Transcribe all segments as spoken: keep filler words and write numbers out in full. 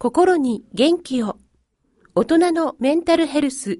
心に元気を。大人のメンタルヘルス。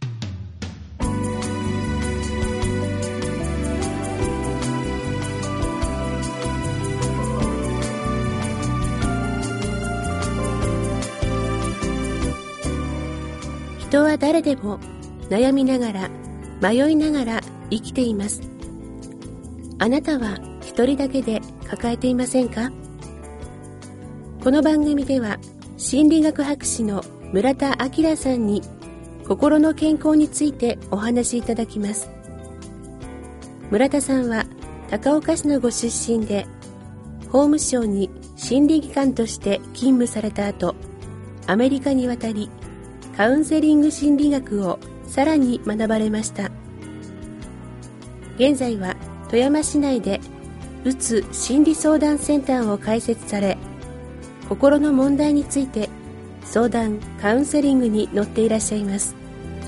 人は誰でも悩みながら迷いながら生きています。あなたは一人だけで抱えていませんか？この番組では心理学博士の村田明さんに心の健康についてお話しいただきます。村田さんは高岡市のご出身で、法務省に心理技官として勤務された後、アメリカに渡りカウンセリング心理学をさらに学ばれました。現在は富山市内でうつ心理相談センターを開設され、心の問題について相談・カウンセリングに乗っていらっしゃいます。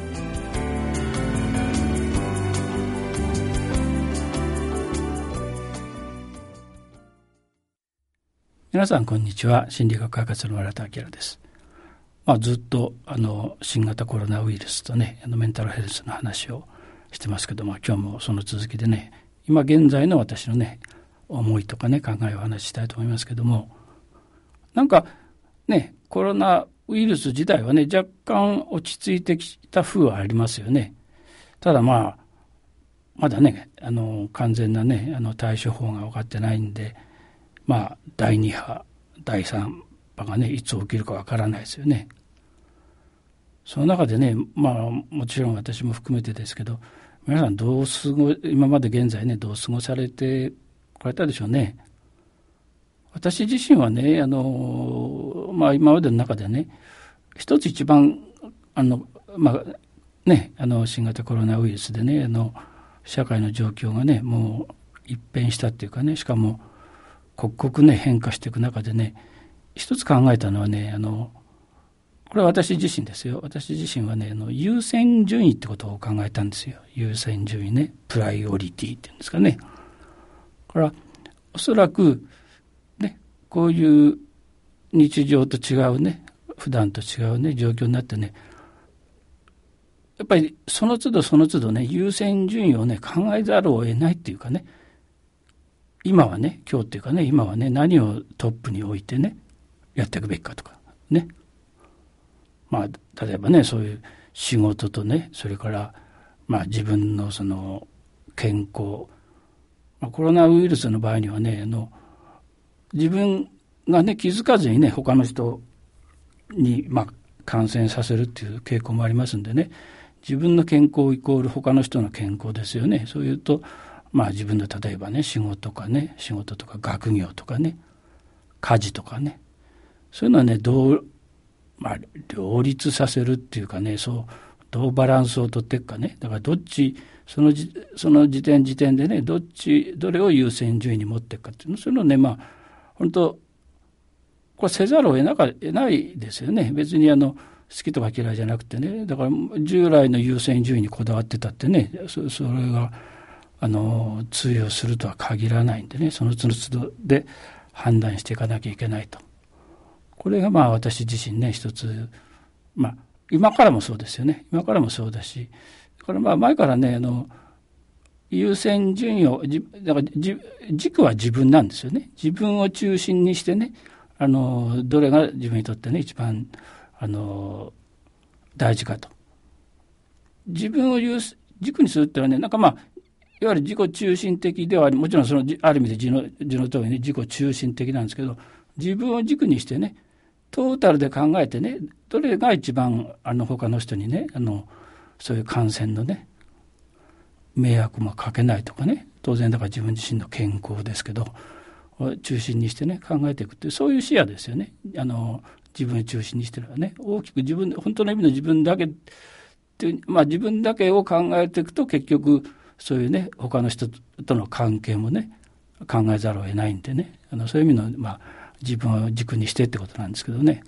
皆さんこんにちは。心理学博士の村田明です。まあ、ずっとあの新型コロナウイルスとね、あのメンタルヘルスの話をしてますけど、まあ、今日もその続きでね、今現在の私のね思いとかね考えをお話ししたいと思いますけども、なんかねコロナウイルス自体はね若干落ち着いてきた風はありますよね。ただまあまだねあの完全なねあの対処法が分かってないんで、まあだいに波だいさん波がねいつ起きるか分からないですよね。その中でねまあもちろん私も含めてですけど、皆さんどう過ご今まで現在ねどう過ごされてこられたでしょうね。私自身はねあの、まあ、今までの中でね一つ一番あの、まあね、あの新型コロナウイルスでねあの社会の状況がねもう一変したっていうかね、しかも刻々ね変化していく中でね、一つ考えたのはね、あのこれは私自身ですよ。私自身はねあの優先順位ってことを考えたんですよ。優先順位ね、プライオリティっていうんですかね。だからおそらくねこういう日常と違うね普段と違うね状況になってね、やっぱりその都度その都度ね優先順位をね考えざるを得ないっていうかね、今はね今日っていうかね今はね何をトップに置いてねやっていくべきかとかね、まあ例えばねそういう仕事とね、それからまあ自分のその健康、まあ、コロナウイルスの場合にはねあの自分がね気づかずにね他の人にまあ感染させるっていう傾向もありますんでね、自分の健康イコール他の人の健康ですよね。そういうとまあ自分の例えばね仕事とかね仕事とか学業とかね家事とかね、そういうのはねどうまあ両立させるっていうかね、そうどうバランスをとっていくかね。だからどっちそのじその時点時点でねどっちどれを優先順位に持っていくかっていうの、そういうのねまあ本当これせざるを得なか得ないですよね。別にあの好きとか嫌いじゃなくてね、だから従来の優先順位にこだわってたってね そ, それがあの通用するとは限らないんでね、その都度で判断していかなきゃいけないと。これがまあ私自身ね一つ、まあ今からもそうですよね。今からもそうだし、これまあ前からねあの優先順位をだから軸は自分なんですよね。自分を中心にしてね、あのどれが自分にとってね一番あの大事かと。自分を軸にするってのはね、なんかまあいわゆる自己中心的ではもちろんそのある意味で字の字の通りに、ね、自己中心的なんですけど、自分を軸にしてねトータルで考えてね、どれが一番あの他の人にねあのそういう感染のね迷惑もかけないとかね、当然だから自分自身の健康ですけどを中心にしてね考えていくっていう、そういう視野ですよね。あの自分を中心にしてるのはね、大きく自分本当の意味の自分だけっていう、まあ自分だけを考えていくと結局そういうね他の人との関係もね考えざるを得ないんでね、あのそういう意味のまあ自分を軸にしてってことなんですけどね。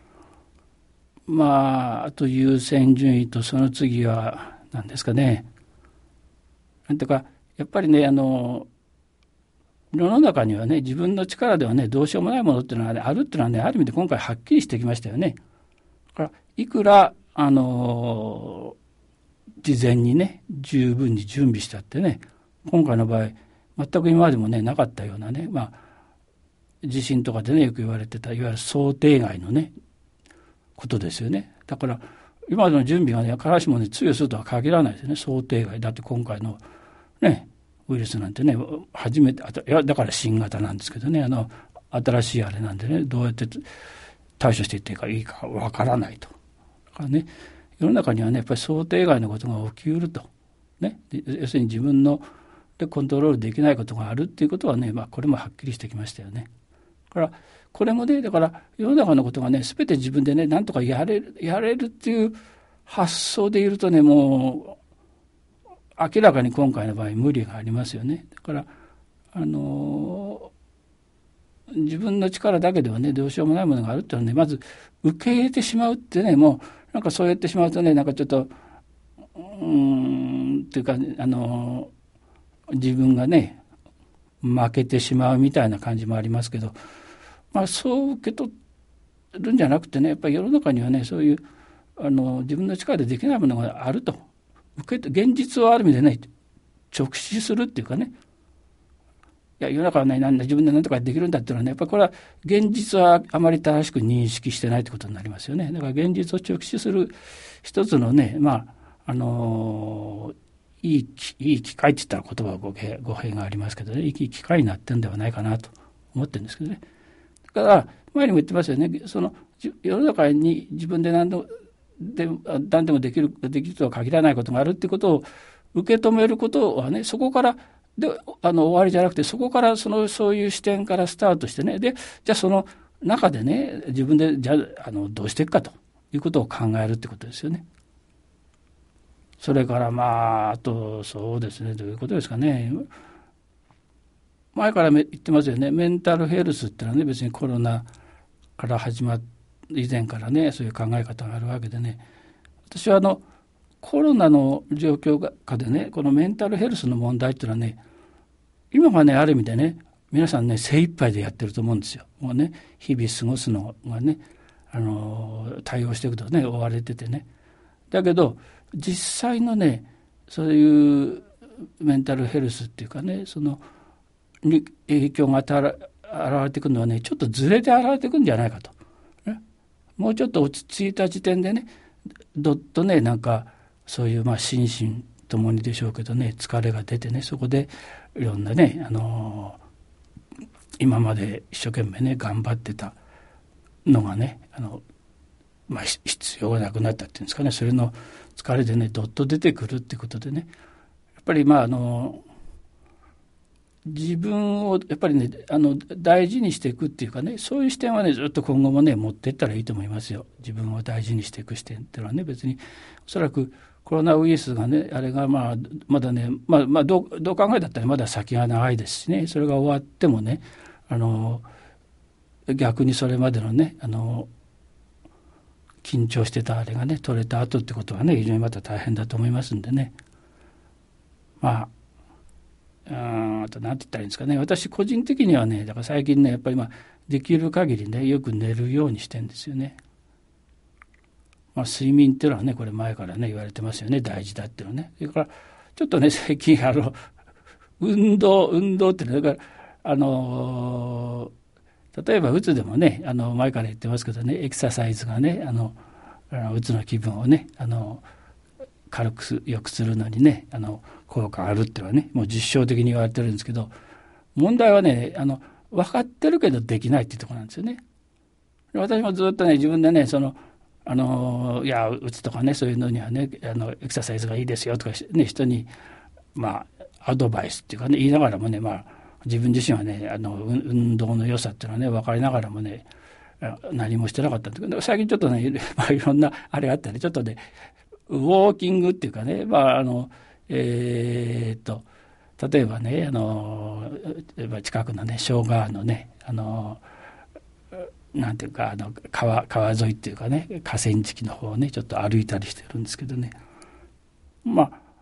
まああと優先順位とその次は何ですかね、なんていうかやっぱりねあの世の中にはね、自分の力ではね、どうしようもないものっていうのは、ね、あるっていうのはね、ある意味で今回はっきりしてきましたよね。だからいくら、あのー、事前にね、十分に準備したってね、今回の場合、全く今までもね、なかったようなね、まあ、地震とかでね、よく言われてた、いわゆる想定外のね、ことですよね。だから、今までの準備がね、必ずしもね、通用するとは限らないですよね、想定外。だって今回のね、ウイルスなんてね、初めて、いや、だから新型なんですけどね、あの、新しいあれなんでね、どうやって対処していっていいかわからないと。だからね、世の中にはね、やっぱり想定外のことが起きうると。ね、要するに自分のでコントロールできないことがあるっていうことはね、まあ、これもはっきりしてきましたよね。だから、これもね、だから世の中のことがね、すべて自分でね、なんとかやれる、やれるっていう発想でいるとね、もう、明らかに今回の場合無理がありますよね。だから、あのー、自分の力だけではね、どうしようもないものがあるっていうのはね、まず受け入れてしまうってね、もう、なんかそうやってしまうとね、なんかちょっと、うーん、っていうか、あのー、自分がね、負けてしまうみたいな感じもありますけど、まあそう受け取るんじゃなくてね、やっぱり世の中にはね、そういう、あの、自分の力でできないものがあると。受け現実をある意味でね、直視するっていうかね、いや、世の中はね、なんだ自分で何とかできるんだっていうのはね、やっぱりこれは現実はあまり正しく認識してないってことになりますよね。だから現実を直視する一つのね、まあ、あのー、いい、いい機会って言ったら言葉は語弊、語弊がありますけどね、いい機会になってるんではないかなと思ってるんですけどね。だから、前にも言ってますよね、その、世の中に自分で何でも、で何でもできる、できるとは限らないことがあるっていうことを受け止めることはね、そこからであの終わりじゃなくて、そこからそのそういう視点からスタートしてね、でじゃあその中でね、自分でじゃあ、あのどうしていくかということを考えるってことですよね。それからまああとそうですね、どういうことですかね。前から言ってますよね、メンタルヘルスってのはね、別にコロナから始まって以前からね、そういう考え方があるわけでね、私はあのコロナの状況下でね、このメンタルヘルスの問題っていうのはね、今がね、ある意味でね、皆さんね、精一杯でやってると思うんですよ。もうね、日々過ごすのがね、あの対応していくとね、追われててね。だけど実際のね、そういうメンタルヘルスっていうかね、そのに影響が現れてくるのはね、ちょっとずれて現れてくるんじゃないかと。もうちょっと落ち着いた時点でね、どっとね、なんかそういうまあ心身ともにでしょうけどね、疲れが出てね、そこでいろんなね、あのー、今まで一生懸命ね頑張ってたのがね、あのまあ必要がなくなったっていうんですかね、それの疲れでね、どっと出てくるってことでね、やっぱりまああのー自分をやっぱりね、あの大事にしていくっていうかね、そういう視点はね、ずっと今後もね持っていったらいいと思いますよ。自分を大事にしていく視点っていうのはね、別におそらくコロナウイルスがね、あれがまあまだね、まあまあどうどう考えたったらまだ先が長いですしね、それが終わってもね、あの逆にそれまでのね、あの緊張してたあれがね取れた後ってことはね、非常にまた大変だと思いますんでね、まああと何て言ったらいいんですかね、私個人的にはね、だから最近ね、やっぱりまあできる限りね、よく寝るようにしてんですよね。まあ睡眠っていうのはね、これ前からね言われてますよね、大事だっていうのね。それからちょっとね、最近あの運動運動っていうのだからあの例えばうつでもね、あの前から言ってますけどね、エクササイズがね、あのうつの気分をね、あの軽く良くするのにね、あの効果があるっていうのはね、もう実証的に言われてるんですけど、問題はね、あの分かってるけどできないっていうところなんですよね。私もずっとね、自分でね、そのあのいやうつとかね、そういうのにはね、あのエクササイズがいいですよとかね、人にまあアドバイスっていうかね言いながらもね、まあ自分自身はね、あの運動の良さっていうのはね分かりながらもね、何もしてなかったんだけど、最近ちょっとね、まあ、いろんなあれがあったね、ちょっとねウォーキングっていうかね、まああのえー、っと例えばね、あの近くのね庄川のね、あのなんていうかあの 川, 川沿いっていうかね、河川敷の方をねちょっと歩いたりしてるんですけどね、まあ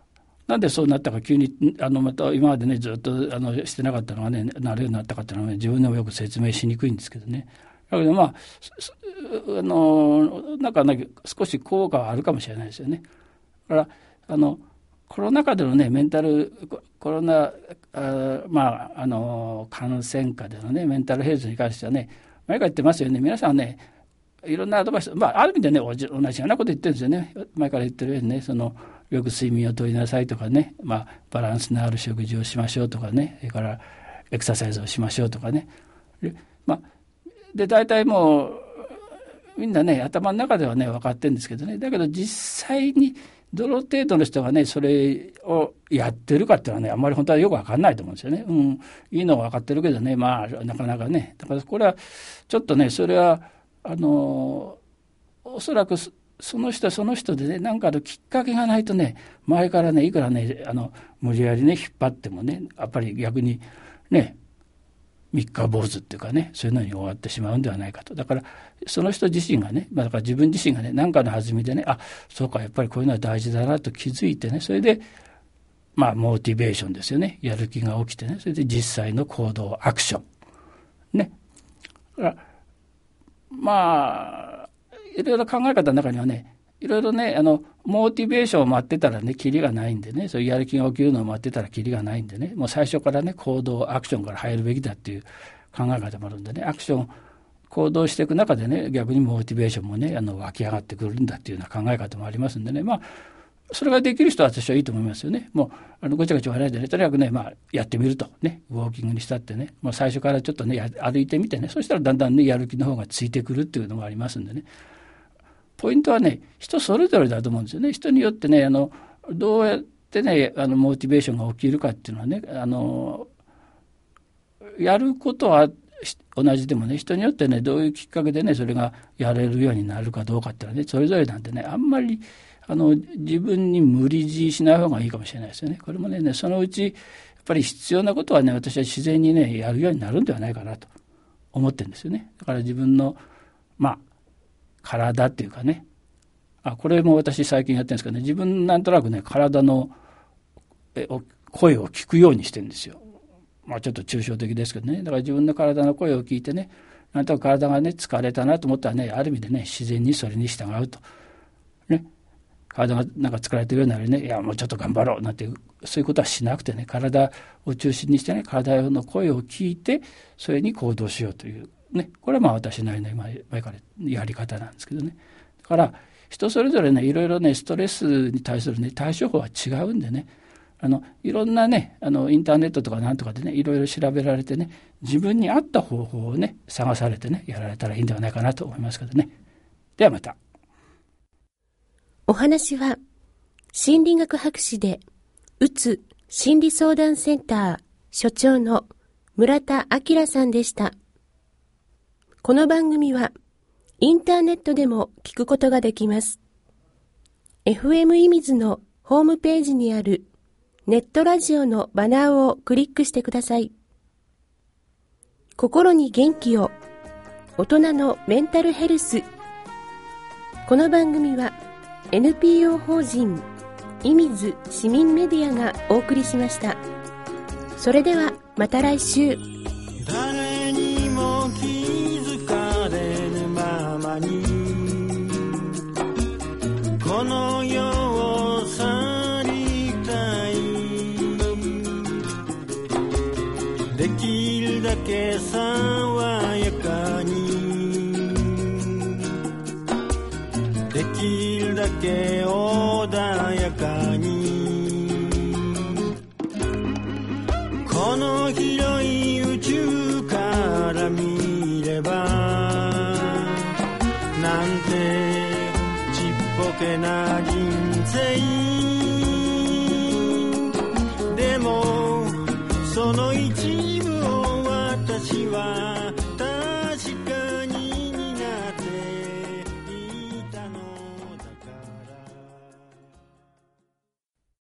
なんでそうなったか急にあのまた今までねずっとあのしてなかったのがねなるようになったかっていうのは、ね、自分でもよく説明しにくいんですけどね。だけどまああのなんかね少し効果はあるかもしれないですよね。だからあのコロナ禍でのねメンタルコロナあまああの感染下でのねメンタルヘルスに関してはね前から言ってますよね。皆さんねいろんなアドバイス、まあ、ある意味でね同じようなこと言ってるんですよね。前から言ってるようにね、そのよく睡眠をとりなさいとかね、まあ、バランスのある食事をしましょうとかね、それからエクササイズをしましょうとかね。で、まあ、で大体もうみんなね頭の中ではね分かってるんですけどね、だけど実際にどの程度の人がねそれをやってるかっていうのはねあんまり本当はよく分かんないと思うんですよね。うん、いいのは分かってるけどね、まあなかなかね、だからこれはちょっとねそれはあのおそらくその人その人でね何かのきっかけがないとね前からねいくらねあの無理やりね引っ張ってもねやっぱり逆にね三日坊主っていうかねそういうのに終わってしまうんではないかと。だからその人自身がね、まあ、だから自分自身がね何かの弾みでねあそうかやっぱりこういうのは大事だなと気づいてね、それでまあモチベーションですよね、やる気が起きてね、それで実際の行動アクションね。だからまあいろいろ考え方の中にはねいろいろねあのモチベーションを待ってたらねキリがないんでね、そういうやる気が起きるのを待ってたらキリがないんでね、もう最初からね行動アクションから入るべきだっていう考え方もあるんでね、アクション行動していく中でね逆にモチベーションもねあの湧き上がってくるんだっていうような考え方もありますんでね、まあそれができる人は私はいいと思いますよね。もうあのごちゃごちゃ言わないでね、とにかくね、まあ、やってみるとね、ウォーキングにしたってね、もう最初からちょっとね歩いてみてね、そしたらだんだんねやる気の方がついてくるっていうのがありますんでね、ポイントはね人それぞれだと思うんですよね。人によってねあのどうやってねあのモチベーションが起きるかっていうのはね、あのやることは同じでもね人によってねどういうきっかけでねそれがやれるようになるかどうかっていうのはねそれぞれなんでね、あんまりあの自分に無理強いしない方がいいかもしれないですよね。これも ね, ねそのうちやっぱり必要なことはね私は自然にねやるようになるんではないかなと思ってるんですよね。だから自分のまあ体っていうかね、あこれも私最近やってるんですけどね、自分なんとなくね体のえ声を聞くようにしてるんですよ。まあちょっと抽象的ですけどね、だから自分の体の声を聞いてね、なんとか体がね疲れたなと思ったらねある意味でね自然にそれに従うとね、体がなんか疲れてるようならねいやもうちょっと頑張ろうなんてそういうことはしなくてね、体を中心にしてね体の声を聞いてそれに行動しようというね、これはまあ私なりの前からやり方なんですけどね。だから人それぞれねいろいろねストレスに対するね対処法は違うんでね、あのいろんなねあのインターネットとかなんとかでねいろいろ調べられてね自分に合った方法をね探されてねやられたらいいんではないかなと思いますけどね。ではまた。 お話は心理学博士でうつ心理相談センター所長の村田明さんでした。この番組はインターネットでも聞くことができます。エフエム いみずのホームページにあるネットラジオのバナーをクリックしてください。心に元気を、大人のメンタルヘルス。この番組は エヌピーオー 法人いみず市民メディアがお送りしました。それではまた来週。 誰にも気づかれぬままにこの世を去りたい。できるだけ爽やかにできるだけ穏やかにこの広い宇宙から見ればなんてちっぽけな人生でもその一部を私は